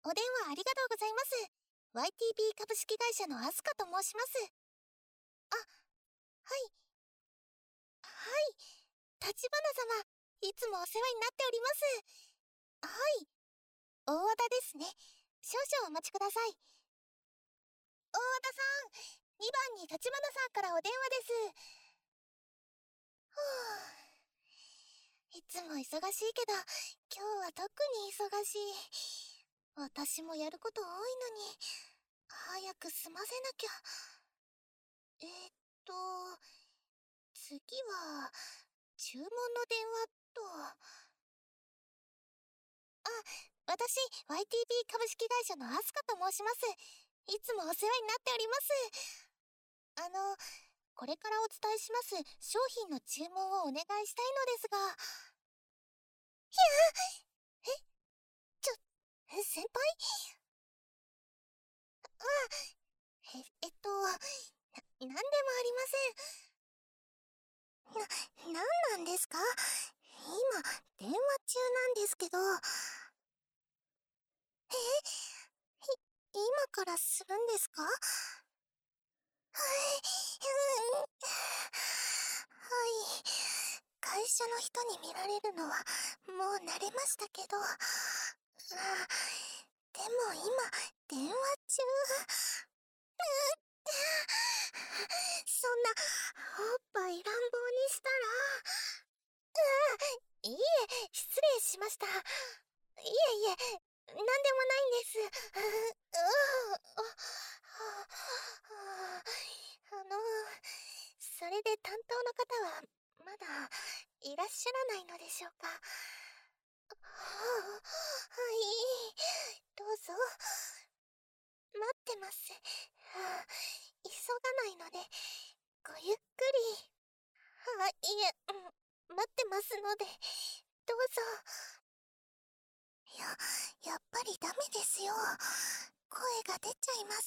お電話ありがとうございます。YTP 株式会社のアスカと申します。あ、はい。はい。立花様、いつもお世話になっております。はい。大和田ですね。少々お待ちください。大和田さん、2番に立花さんからお電話です。いつも忙しいけど、今日は特に忙しい。私もやること多いのに、早く済ませなきゃ。次は、注文の電話と。私、YTP 株式会社のアスカと申します。いつもお世話になっております。これからお伝えします商品の注文をお願いしたいのですが。先輩？なんでもありません。なんなんですか？今、電話中なんですけど。今からするんですか？はい。会社の人に見られるのはもう慣れましたけど。でも今、電話中。そんな、おっぱい乱暴にしたら。いえ、失礼しました。いえ、なんでもないんです。それで担当の方は、まだ、いらっしゃらないのでしょうか。はい、どうぞ。待ってます。急がないので、ごゆっくり。待ってますので、どうぞ。やっぱりダメですよ。声が出ちゃいます。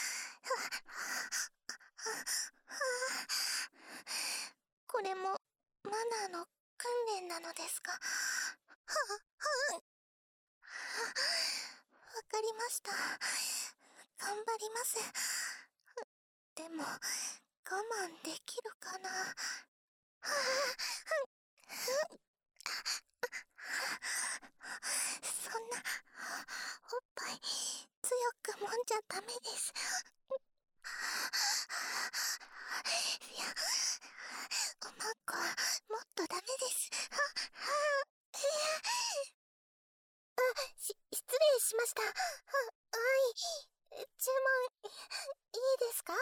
これも、マナーの訓練なのですか？わかりました。頑張ります。でも、我慢できるかな。そんな、おっぱい、強く揉んじゃダメです。いや、おまっこはもっとダメです。失礼しました。注文、いいですか？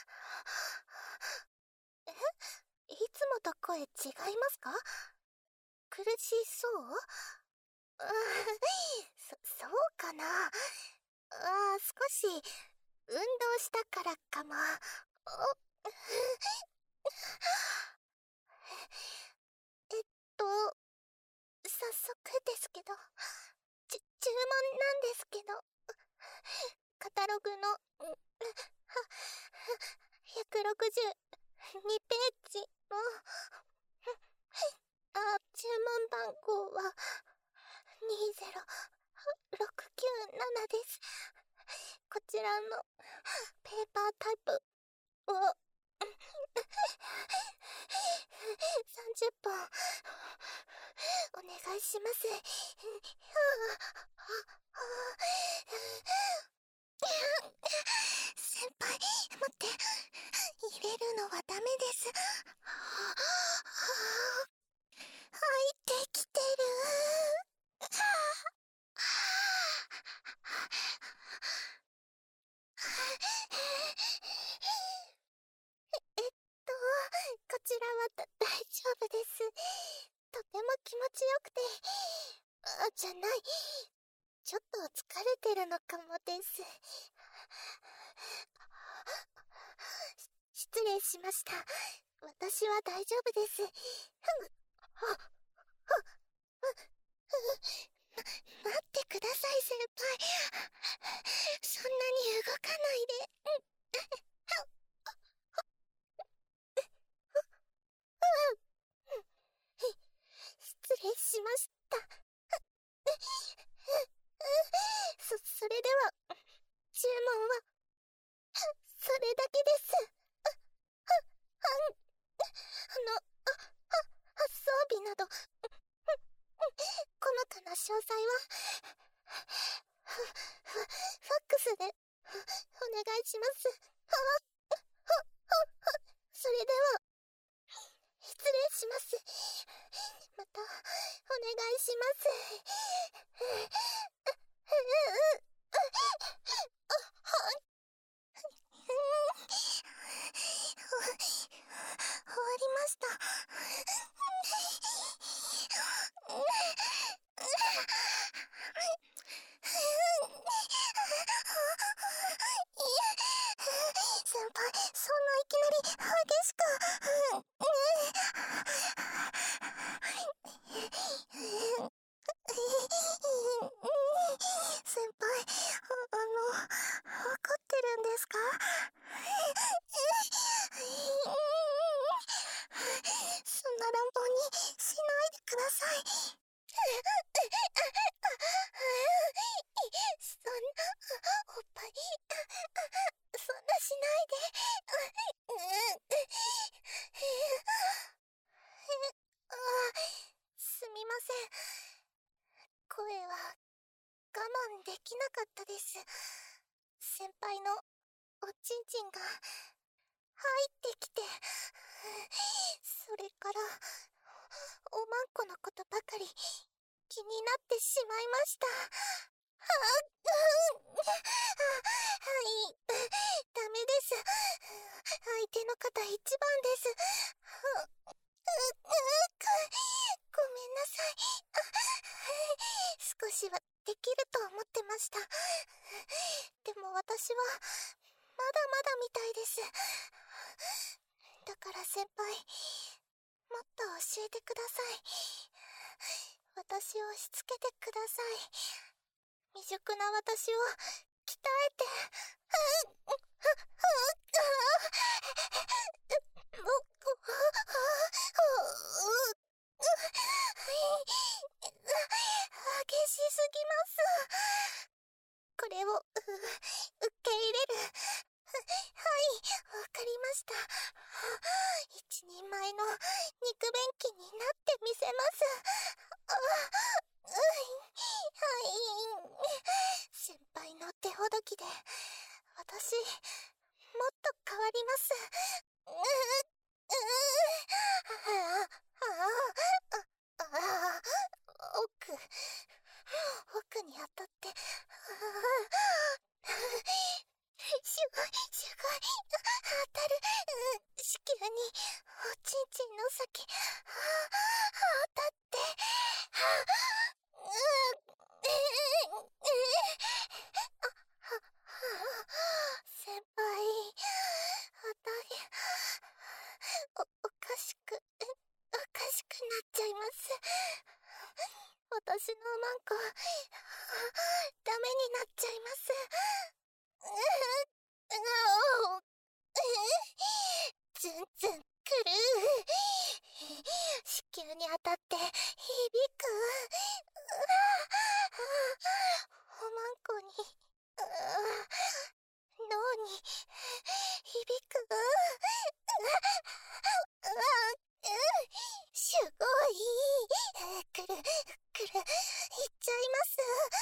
いつもと声違いますか？苦しそう？そうかな。少し、運動したからかも。えっと、早速ですけど、注文なんですけど、カタログの、162ページの、注文番号は、20697です。こちらの、ペーパータイプを、30本、お願いします。先輩、待って。入れるのはダメです。入ってきてる。こちらは大丈夫です。とても気持ちよくて。じゃない。ちょっと疲れてるのかもです。失礼しました。私は大丈夫です。待ってください、先輩。そんなに動かないで。失礼しました。 クスでお願いします。それでは失礼します。またお願いします。終わりました。先輩、そんないきなり激しく。先輩、怒ってるんですか？そんな乱暴にしないでください。そんな、おっぱい、そんなしないで。すみません。声は我慢できなかったです。先輩のおちんちんが入ってきて、それからおまんこのことばかり気になってしまいました。はい、ダメです。相手の方一番です。ごめんなさい。少しはできると思ってました。でも私はまだまだみたいです。だから先輩、もっと教えてください。私をしつけてください。未熟な私を鍛えて。激しすぎます。これを受け入れる。はい、わかりました。一人前の肉便器になってみせます。はい。先輩の手ほどきで私もっと変わります。奥に当たって、すごい、当たる。子宮におちんちんの先、当たって、先輩、おかしくなっちゃいます。私のマンコ、ダメになっちゃいます。ズンズンくる。子宮に当たって響く。おまんこに、脳に響く。すごい。くる、いっちゃいます。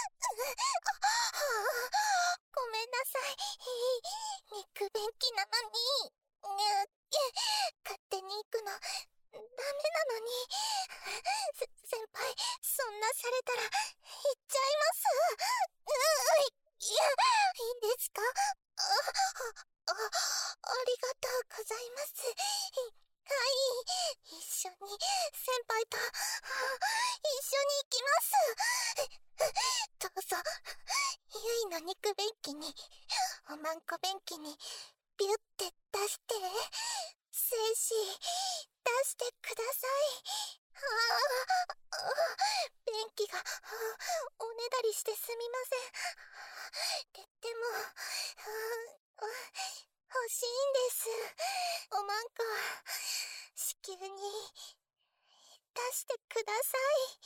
ごめんなさい。肉便器なのに。勝手に行くのダメなのに。先輩、そんなされたら行っちゃいます。いいんですか？ありがとうございます。はい、一緒に先輩と一緒に行きます。どうぞ、ゆいの肉便器におまんこ便器にビュって出して、精子出してください。便器がおねだりしてすみません。でも欲しいんです。おまんこ子宮に出してください。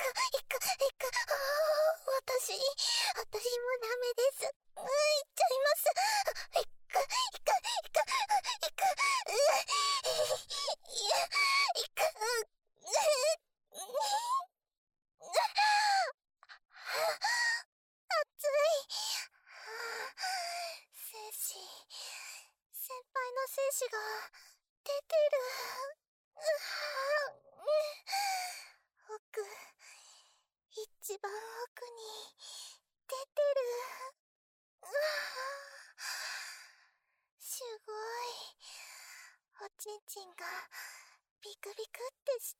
私もダメです。行っちゃいま精子が出てる。うは奥、一番奥に出てる。うわすごい。おちんちんがビクビクってして、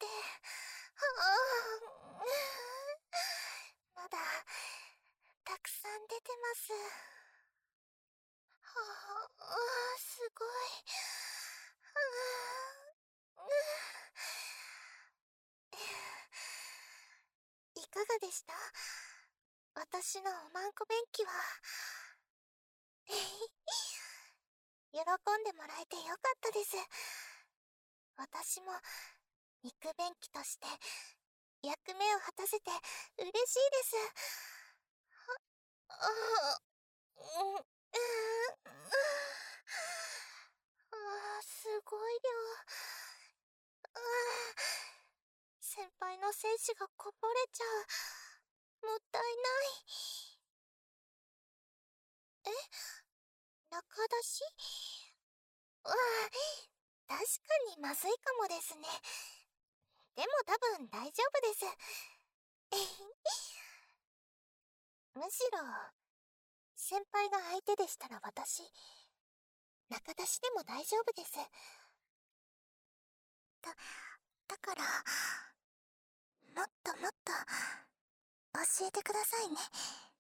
まだたくさん出てます。すごい。いかがでした？私のおまんこ便器は。喜んでもらえてよかったです。私も肉便器として役目を果たせて嬉しいです。うん、すごい量。先輩の精子がこぼれちゃう。もったいない。え、中出し？確かにまずいかもですね。でも多分大丈夫です。むしろ、先輩が相手でしたら私、中出しでも大丈夫です。だから、もっともっと、教えてくださいね。